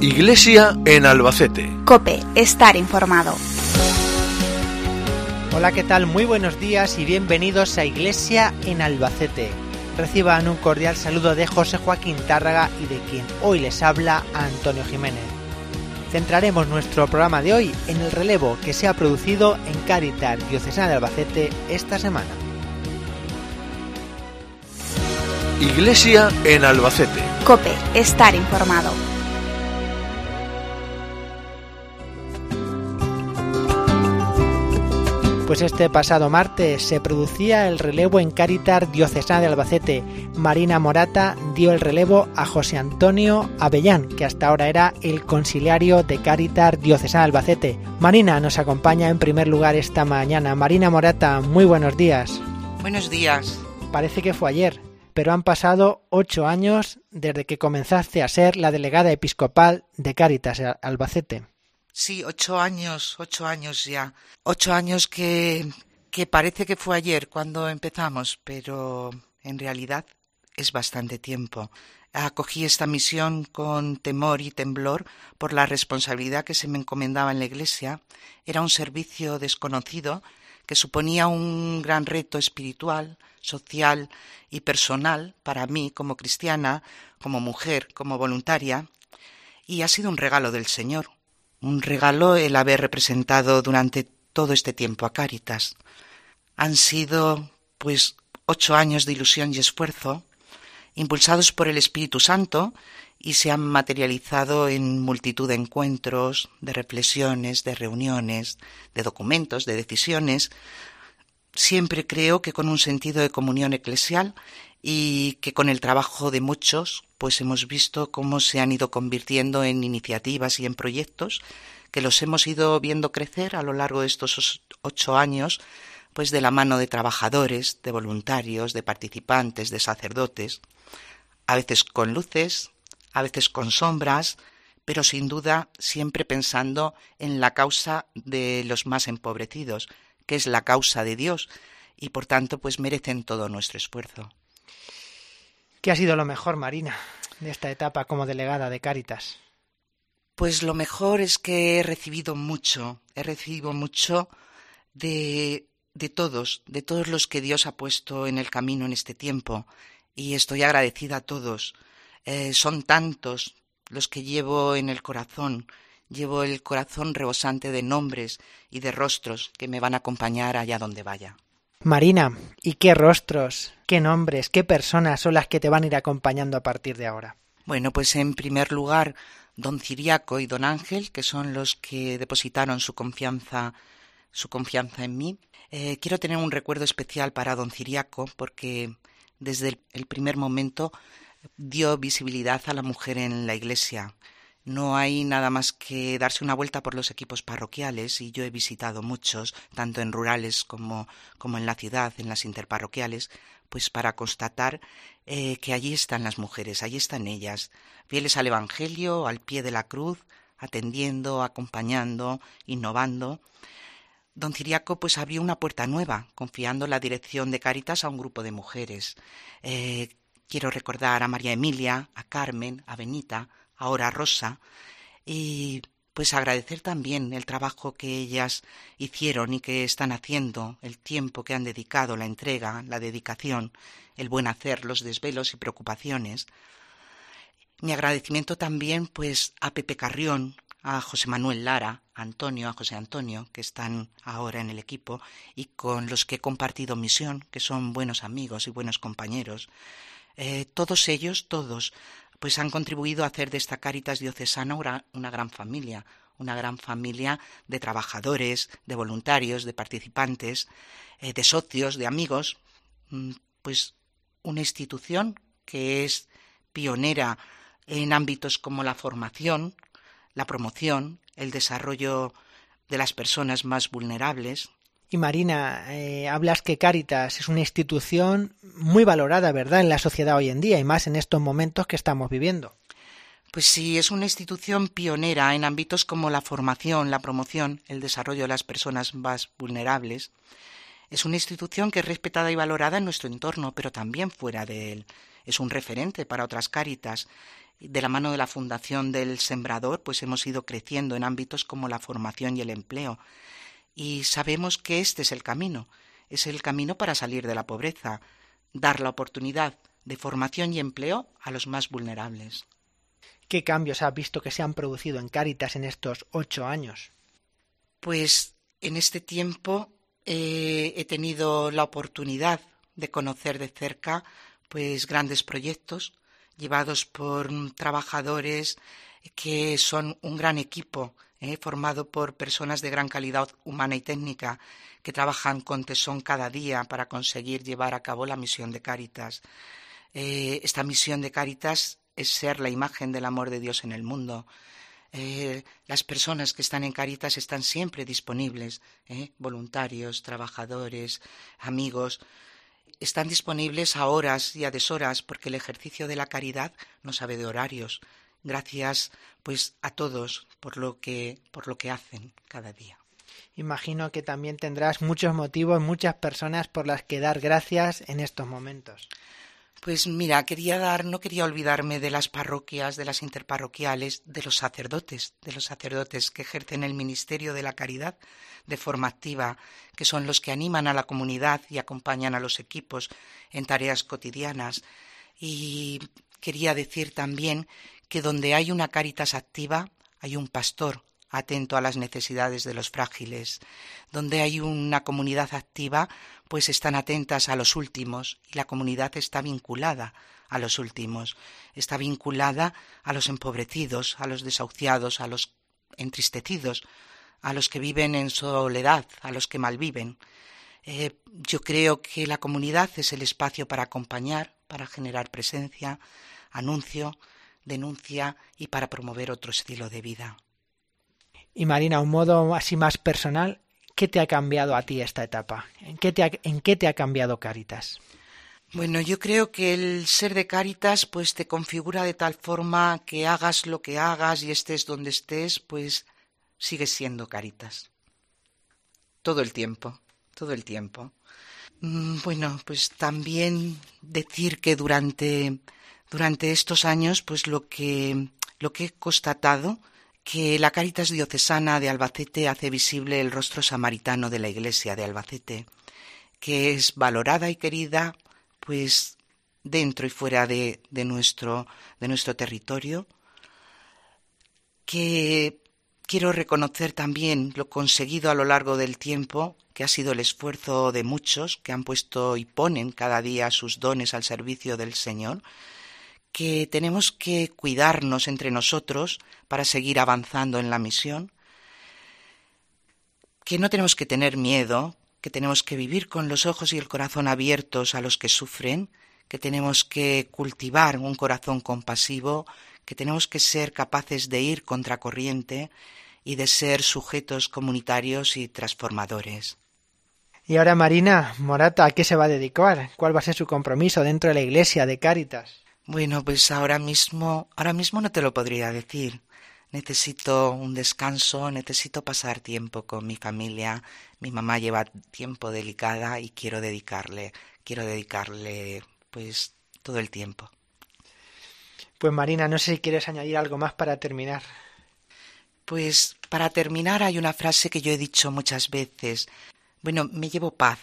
Iglesia en Albacete. COPE, estar informado. Hola, ¿qué tal? Muy buenos días y bienvenidos a Iglesia en Albacete. Reciban un cordial saludo de José Joaquín Tárraga y de quien hoy les habla, Antonio Jiménez. Centraremos nuestro programa de hoy en el relevo que se ha producido en Cáritas Diocesana de Albacete esta semana. Iglesia en Albacete. COPE, estar informado. Pues este pasado martes se producía el relevo en Cáritas Diocesana de Albacete. Marina Morata dio el relevo a José Antonio Avellán, que hasta ahora era el conciliario de Cáritas Diocesana de Albacete. Marina nos acompaña en primer lugar esta mañana. Marina Morata, muy buenos días. Buenos días. Parece que fue ayer, pero han pasado 8 años desde que comenzaste a ser la delegada episcopal de Cáritas Albacete. Sí, 8 años ya. 8 años que parece que fue ayer cuando empezamos, pero en realidad es bastante tiempo. Acogí esta misión con temor y temblor por la responsabilidad que se me encomendaba en la Iglesia. Era un servicio desconocido que suponía un gran reto espiritual, social y personal para mí como cristiana, como mujer, como voluntaria, y ha sido un regalo del Señor. Un regalo el haber representado durante todo este tiempo a Cáritas. Han sido, 8 años de ilusión y esfuerzo, impulsados por el Espíritu Santo, y se han materializado en multitud de encuentros, de reflexiones, de reuniones, de documentos, de decisiones. Siempre creo que con un sentido de comunión eclesial y que con el trabajo de muchos, pues hemos visto cómo se han ido convirtiendo en iniciativas y en proyectos que los hemos ido viendo crecer a lo largo de estos 8 años, pues de la mano de trabajadores, de voluntarios, de participantes, de sacerdotes, a veces con luces, a veces con sombras, pero sin duda siempre pensando en la causa de los más empobrecidos, que es la causa de Dios, y por tanto pues merecen todo nuestro esfuerzo. ¿Qué ha sido lo mejor, Marina, de esta etapa como delegada de Cáritas? Pues lo mejor es que he recibido mucho de todos los que Dios ha puesto en el camino en este tiempo, y estoy agradecida a todos. Son tantos los que llevo en el corazón rebosante de nombres y de rostros que me van a acompañar allá donde vaya. Marina, ¿y qué rostros, qué nombres, qué personas son las que te van a ir acompañando a partir de ahora? Bueno, pues en primer lugar, don Ciriaco y don Ángel, que son los que depositaron su confianza en mí. Quiero tener un recuerdo especial para don Ciriaco porque desde el primer momento dio visibilidad a la mujer en la Iglesia. No hay nada más que darse una vuelta por los equipos parroquiales, y yo he visitado muchos, tanto en rurales como en la ciudad, en las interparroquiales, pues para constatar que allí están las mujeres, allí están ellas, fieles al Evangelio, al pie de la cruz, atendiendo, acompañando, innovando. Don Ciriaco pues abrió una puerta nueva, confiando la dirección de Cáritas a un grupo de mujeres. Quiero recordar a María Emilia, a Carmen, a Benita, ahora Rosa, y pues agradecer también el trabajo que ellas hicieron y que están haciendo, el tiempo que han dedicado, la entrega, la dedicación, el buen hacer, los desvelos y preocupaciones. Mi agradecimiento también pues a Pepe Carrión, a José Manuel Lara, a José Antonio, que están ahora en el equipo y con los que he compartido misión, que son buenos amigos y buenos compañeros. Todos ellos, pues han contribuido a hacer de esta Cáritas diocesana una gran familia de trabajadores, de voluntarios, de participantes, de socios, de amigos, pues una institución que es pionera en ámbitos como la formación, la promoción, el desarrollo de las personas más vulnerables. Y Marina, hablas que Cáritas es una institución muy valorada, ¿verdad?, en la sociedad hoy en día y más en estos momentos que estamos viviendo. Pues sí, es una institución pionera en ámbitos como la formación, la promoción, el desarrollo de las personas más vulnerables. Es una institución que es respetada y valorada en nuestro entorno, pero también fuera de él. Es un referente para otras Cáritas de la mano de la Fundación del Sembrador, pues hemos ido creciendo en ámbitos como la formación y el empleo. Y sabemos que este es el camino para salir de la pobreza, dar la oportunidad de formación y empleo a los más vulnerables. ¿Qué cambios has visto que se han producido en Cáritas en estos 8 años? Pues en este tiempo he tenido la oportunidad de conocer de cerca pues grandes proyectos llevados por trabajadores que son un gran equipo, formado por personas de gran calidad humana y técnica que trabajan con tesón cada día para conseguir llevar a cabo la misión de Cáritas. Esta misión de Cáritas es ser la imagen del amor de Dios en el mundo. Las personas que están en Cáritas están siempre disponibles, voluntarios, trabajadores, amigos. Están disponibles a horas y a deshoras porque el ejercicio de la caridad no sabe de horarios. Gracias pues a todos por lo que hacen cada día. Imagino que también tendrás muchos motivos, muchas personas por las que dar gracias en estos momentos. Pues mira, no quería olvidarme de las parroquias, de las interparroquiales, de los sacerdotes que ejercen el ministerio de la caridad de forma activa, que son los que animan a la comunidad y acompañan a los equipos en tareas cotidianas. Y quería decir también que donde hay una Cáritas activa, hay un pastor atento a las necesidades de los frágiles. Donde hay una comunidad activa, pues están atentas a los últimos, y la comunidad está vinculada a los últimos, está vinculada a los empobrecidos, a los desahuciados, a los entristecidos, a los que viven en soledad, a los que malviven. Yo creo que la comunidad es el espacio para acompañar, para generar presencia, anuncio, denuncia y para promover otro estilo de vida. Y Marina, un modo así más personal, ¿qué te ha cambiado a ti esta etapa? ¿En qué te ha cambiado Cáritas? Bueno, yo creo que el ser de Cáritas pues te configura de tal forma que hagas lo que hagas y estés donde estés, pues sigues siendo Cáritas. Todo el tiempo. Bueno, pues también decir que durante estos años pues lo que he constatado, que la Cáritas diocesana de Albacete hace visible el rostro samaritano de la Iglesia de Albacete, que es valorada y querida pues dentro y fuera de nuestro territorio, que quiero reconocer también lo conseguido a lo largo del tiempo, que ha sido el esfuerzo de muchos que han puesto y ponen cada día sus dones al servicio del Señor, que tenemos que cuidarnos entre nosotros para seguir avanzando en la misión, que no tenemos que tener miedo, que tenemos que vivir con los ojos y el corazón abiertos a los que sufren, que tenemos que cultivar un corazón compasivo, que tenemos que ser capaces de ir contracorriente y de ser sujetos comunitarios y transformadores. Y ahora Marina Morata, ¿a qué se va a dedicar? ¿Cuál va a ser su compromiso dentro de la Iglesia de Cáritas? Bueno, pues ahora mismo no te lo podría decir. Necesito un descanso, necesito pasar tiempo con mi familia. Mi mamá lleva tiempo delicada y quiero dedicarle pues todo el tiempo. Pues Marina, no sé si quieres añadir algo más para terminar. Pues para terminar hay una frase que yo he dicho muchas veces. Bueno, me llevo paz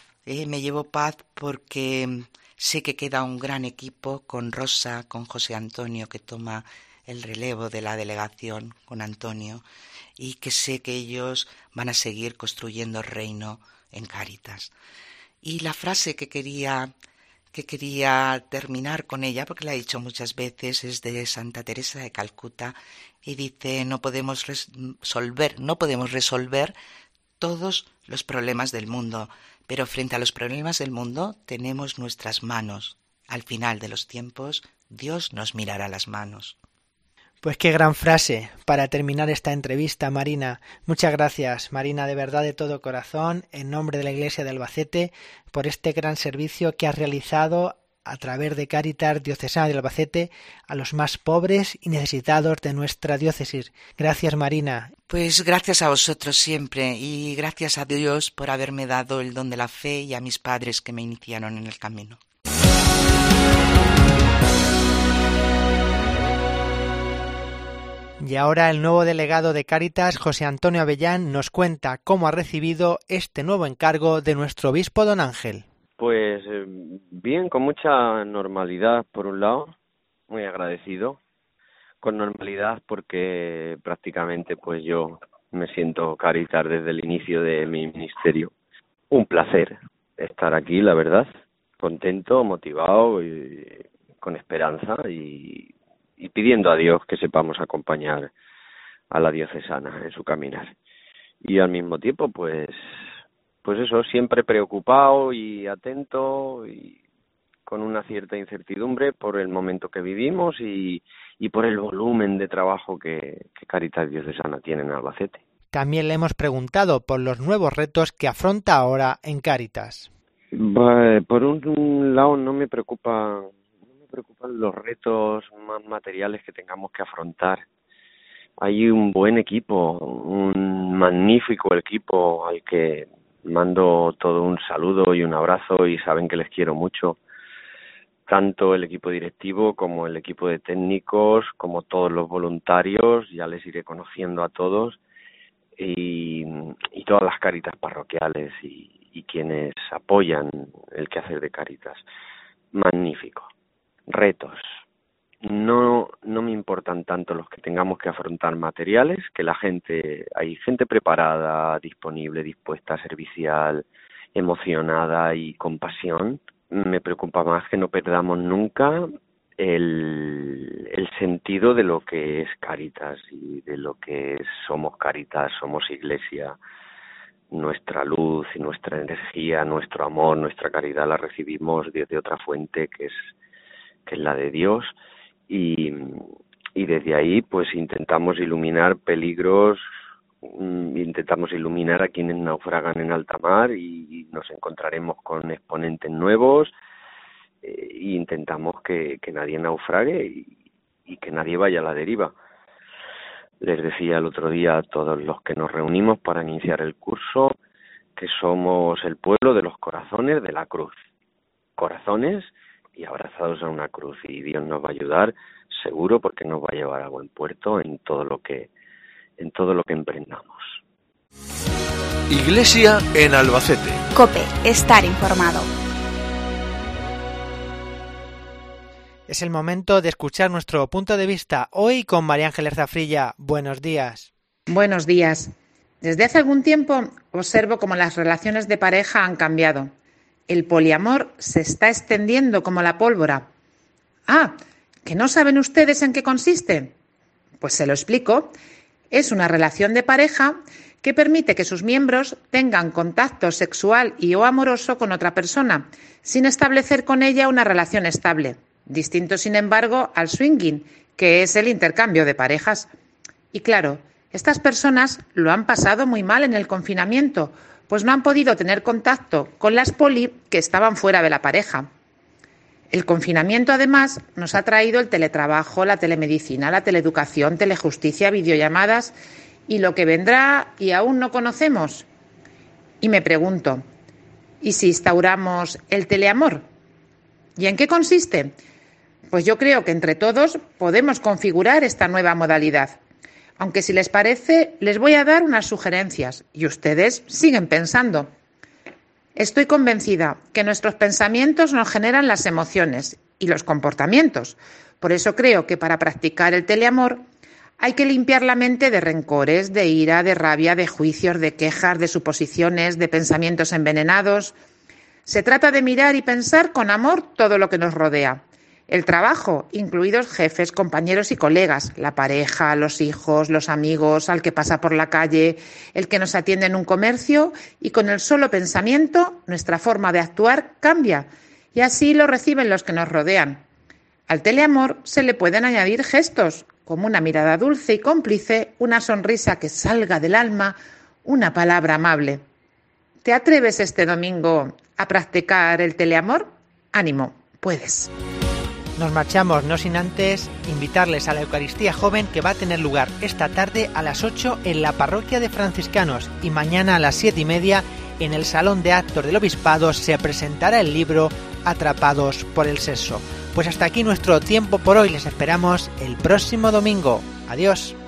porque sé que queda un gran equipo con Rosa, con José Antonio, que toma el relevo de la delegación con Antonio, y que sé que ellos van a seguir construyendo el reino en Cáritas. Y la frase que quería terminar con ella, porque la he dicho muchas veces, es de Santa Teresa de Calcuta, y dice: no podemos resolver todos los problemas del mundo, pero frente a los problemas del mundo tenemos nuestras manos. Al final de los tiempos, Dios nos mirará las manos. Pues qué gran frase para terminar esta entrevista, Marina. Muchas gracias, Marina, de verdad, de todo corazón, en nombre de la Iglesia de Albacete, por este gran servicio que has realizado a través de Cáritas Diocesana de Albacete a los más pobres y necesitados de nuestra diócesis. Gracias, Marina. Pues gracias a vosotros siempre, y gracias a Dios por haberme dado el don de la fe y a mis padres que me iniciaron en el camino. Y ahora el nuevo delegado de Cáritas, José Antonio Avellán, nos cuenta cómo ha recibido este nuevo encargo de nuestro obispo don Ángel. Pues bien, con mucha normalidad por un lado, muy agradecido, con normalidad porque prácticamente pues yo me siento Cáritas desde el inicio de mi ministerio. Un placer estar aquí, la verdad, contento, motivado y con esperanza y pidiendo a Dios que sepamos acompañar a la diocesana en su caminar. Y al mismo tiempo pues eso, siempre preocupado y atento y con una cierta incertidumbre por el momento que vivimos y por el volumen de trabajo que Cáritas Diocesana tiene en Albacete. También le hemos preguntado por los nuevos retos que afronta ahora en Cáritas. Por un lado no me preocupan los retos más materiales que tengamos que afrontar. Hay un buen equipo, un magnífico equipo al que mando todo un saludo y un abrazo y saben que les quiero mucho. Tanto el equipo directivo como el equipo de técnicos, como todos los voluntarios, ya les iré conociendo a todos, y todas las Cáritas parroquiales y quienes apoyan el quehacer de Cáritas. Magnífico. Retos. No me importan tanto los que tengamos que afrontar materiales, que hay gente preparada, disponible, dispuesta, servicial, emocionada y con pasión. Me preocupa más que no perdamos nunca el sentido de lo que es Cáritas y de lo que somos Cáritas, somos Iglesia. Nuestra luz y nuestra energía, nuestro amor, nuestra caridad la recibimos desde otra fuente que es la de Dios. Y desde ahí pues intentamos iluminar peligros, intentamos iluminar a quienes naufragan en alta mar y nos encontraremos con exponentes nuevos e intentamos que nadie naufrague y que nadie vaya a la deriva. Les decía el otro día a todos los que nos reunimos para iniciar el curso que somos el pueblo de los corazones de la cruz. Corazones y abrazados a una cruz, y Dios nos va a ayudar seguro porque nos va a llevar a buen puerto en todo lo que emprendamos. Iglesia en Albacete. COPE, estar informado. Es el momento de escuchar nuestro punto de vista hoy con María Ángeles Zafrilla. Buenos días. Buenos días. Desde hace algún tiempo observo cómo las relaciones de pareja han cambiado. El poliamor se está extendiendo como la pólvora. Ah, ¿que no saben ustedes en qué consiste? Pues se lo explico. Es una relación de pareja que permite que sus miembros tengan contacto sexual y o amoroso con otra persona, sin establecer con ella una relación estable. Distinto, sin embargo, al swinging, que es el intercambio de parejas. Y claro, estas personas lo han pasado muy mal en el confinamiento, pues no han podido tener contacto con las poli que estaban fuera de la pareja. El confinamiento, además, nos ha traído el teletrabajo, la telemedicina, la teleeducación, telejusticia, videollamadas y lo que vendrá y aún no conocemos. Y me pregunto, ¿y si instauramos el teleamor? ¿Y en qué consiste? Pues yo creo que entre todos podemos configurar esta nueva modalidad. Aunque si les parece, les voy a dar unas sugerencias y ustedes siguen pensando. Estoy convencida que nuestros pensamientos nos generan las emociones y los comportamientos. Por eso creo que para practicar el teleamor hay que limpiar la mente de rencores, de ira, de rabia, de juicios, de quejas, de suposiciones, de pensamientos envenenados. Se trata de mirar y pensar con amor todo lo que nos rodea. El trabajo, incluidos jefes, compañeros y colegas, la pareja, los hijos, los amigos, al que pasa por la calle, el que nos atiende en un comercio, y con el solo pensamiento nuestra forma de actuar cambia y así lo reciben los que nos rodean. Al teleamor se le pueden añadir gestos, como una mirada dulce y cómplice, una sonrisa que salga del alma, una palabra amable. ¿Te atreves este domingo a practicar el teleamor? Ánimo, puedes. Nos marchamos, no sin antes invitarles a la Eucaristía Joven que va a tener lugar esta tarde a las 8 en la parroquia de franciscanos y mañana a las 7:30 en el Salón de Actos del Obispado se presentará el libro Atrapados por el sexo. Pues hasta aquí nuestro tiempo por hoy, les esperamos el próximo domingo. Adiós.